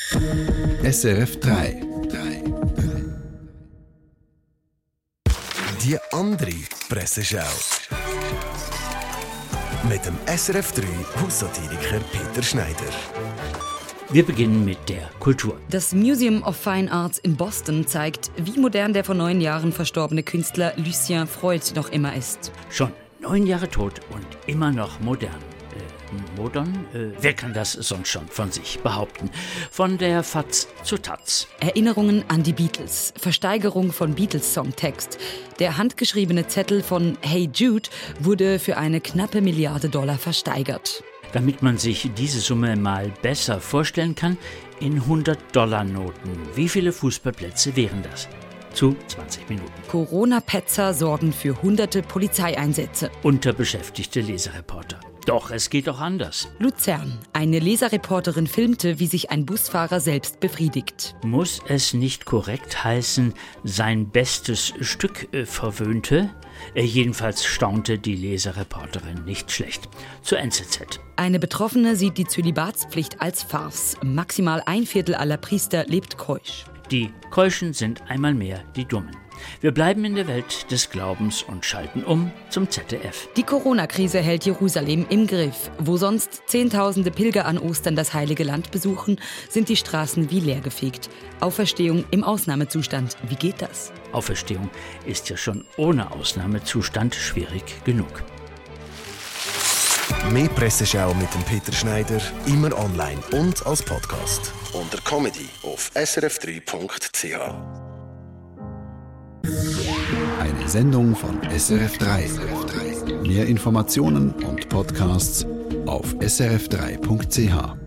SRF 3. Die andere Presseschau. Mit dem SRF 3 Haussatiriker Peter Schneider. Wir beginnen mit der Kultur. Das Museum of Fine Arts in Boston zeigt, wie modern der vor 9 Jahren verstorbene Künstler Lucien Freud noch immer ist. Schon 9 Jahre tot und immer noch modern. Modern? Wer kann das sonst schon von sich behaupten? Von der Faz zur Taz. Erinnerungen an die Beatles. Versteigerung von Beatles-Songtext. Der handgeschriebene Zettel von Hey Jude wurde für eine knappe $1 Milliarde versteigert. Damit man sich diese Summe mal besser vorstellen kann, in $100-Noten. Wie viele Fußballplätze wären das? Zu 20 Minuten. Corona-Petzer sorgen für hunderte Polizeieinsätze. Unterbeschäftigte Leserreporter. Doch, es geht auch anders. Luzern. Eine Leserreporterin filmte, wie sich ein Busfahrer selbst befriedigt. Muss es nicht korrekt heißen, sein bestes Stück verwöhnte? Jedenfalls staunte die Leserreporterin nicht schlecht. Zur NZZ. Eine Betroffene sieht die Zölibatspflicht als Farce. Maximal 1/4 aller Priester lebt keusch. Die Keuschen sind einmal mehr die Dummen. Wir bleiben in der Welt des Glaubens und schalten um zum ZDF. Die Corona-Krise hält Jerusalem im Griff. Wo sonst Zehntausende Pilger an Ostern das Heilige Land besuchen, sind die Straßen wie leergefegt. Auferstehung im Ausnahmezustand. Wie geht das? Auferstehung ist ja schon ohne Ausnahmezustand schwierig genug. Mehr Presseschau mit dem Peter Schneider, immer online und als Podcast. Unter Comedy auf srf3.ch. Eine Sendung von SRF 3. Mehr Informationen und Podcasts auf srf3.ch.